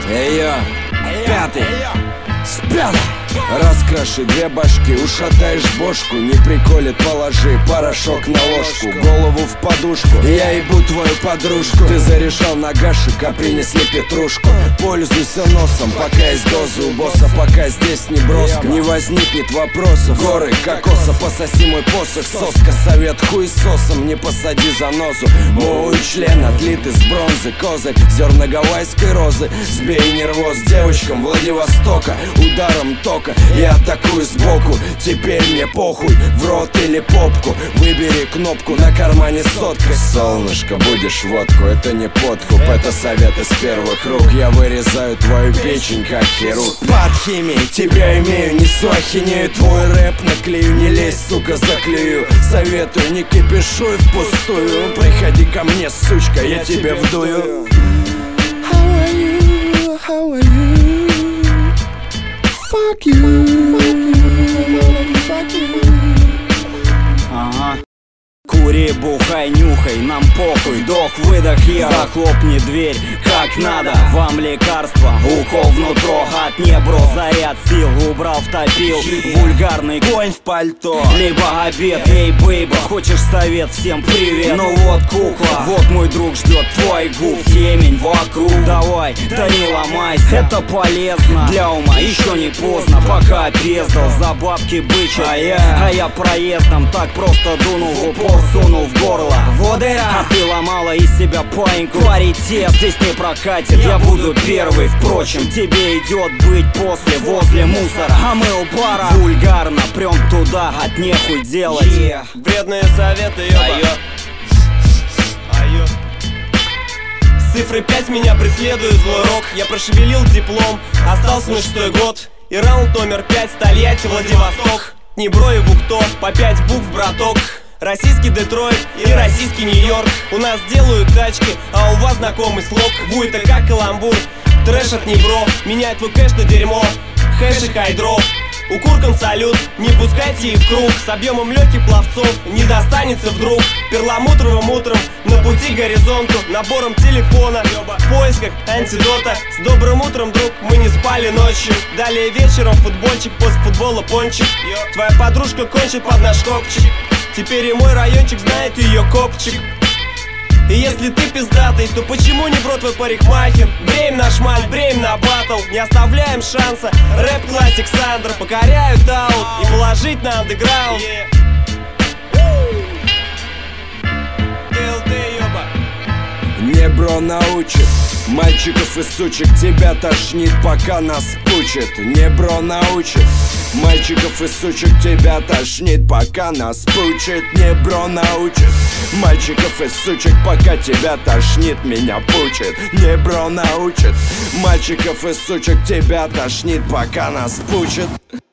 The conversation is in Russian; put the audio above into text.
Эйо, пятый, с пятого. Раскраши две башки, ушатаешь бошку. Не приколит, положи порошок на ложку. Голову в подушку, я ебу твою подружку. Ты зарешал на гашек, а принесли петрушку. Пользуйся носом, пока есть дозы у босса. Пока здесь не броско, не возникнет вопросов. Горы кокоса, пососи мой посох. Соска, совет хуесосом, не посади занозу. Мой член отлит из бронзы. Козырь, зерна гавайской розы. Сбей нервоз девочкам Владивостока. Ударом тока я атакую сбоку. Теперь мне похуй, в рот или попку. Выбери кнопку, на кармане сотка. Солнышко, будешь водку, это не подкуп. Это совет из первых рук. Я вырезаю твою печень, как хирург. Под химией тебя имею, несу ахинею. Твой рэп наклею, не лезь, сука, заклею. Советую, не кипишуй впустую. Приходи ко мне, сучка, я тебе вдую. How are you? Fuck you. Fuck you. Ага. Кури, бухай, нюхай, нам похуй. Вдох-выдох, я захлопни дверь, как надо. Вам лекарство, укол внутрь. От небро заряд сил, убрал, втопил. Вульгарный конь в пальто, либо обед. Эй, бейба, хочешь совет? Всем привет. Ну вот кукла, вот мой друг ждет твой губ. Темень вокруг, давай, да не ломайся. Это полезно для ума, еще не поздно. Пока пездал за бабки быча, а я проездом так просто дунул в упор. Сунул в горло воды, а ты ломала из себя паиньку. Паритет здесь не прокатит, я буду первый. Впрочем, тебе идет быть после, возле мусора. А мы у бара вульгарно прям туда, от нехуй делать. Вредные советы, ёба. С цифрой 5 меня преследует злой рок. Я прошевелил диплом, остался на 6-й год. И раунд номер 5, Тольятти, Владивосток. Не бро и букто, по 5 букв, браток. Российский Детройт и российский Нью-Йорк. У нас делают тачки, а у вас знакомый слог. Ву, это как каламбур, трэш от Небро. Меняет твой кэш на дерьмо, хэш и хайдро. У Куркан салют, не пускайте их в круг. С объемом легких пловцов не достанется вдруг. Перламутровым утром на пути к горизонту. Набором телефона в поисках антидота. С добрым утром, друг, мы не спали ночью. Далее вечером футбольчик, после футбола пончик. Твоя подружка кончит под наш копчик. Теперь и мой райончик знает ее копчик. И если ты пиздатый, то почему не бро твой парикмахер? Бреем на шмаль, бреем на батл. Не оставляем шанса, рэп-классик Сандра. Покоряют аут и положить на андеграунд. Не бро научит мальчиков и сучек, тебя тошнит, пока нас пучит. Не бро научит мальчиков и сучек, тебя тошнит, пока нас пучит. Не бро научит мальчиков и сучек, пока тебя тошнит, меня пучит. Не бро научит мальчиков и сучек, тебя тошнит, пока нас пучит.